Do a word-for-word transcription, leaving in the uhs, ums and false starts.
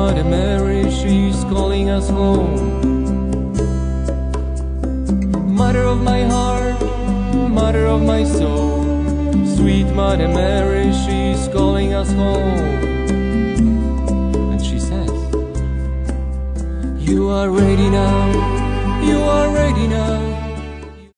Mother Mary, she's calling us home. Mother of my heart, mother of my soul, sweet Mother Mary, she's calling us home. And she says, you are ready now, you are ready now,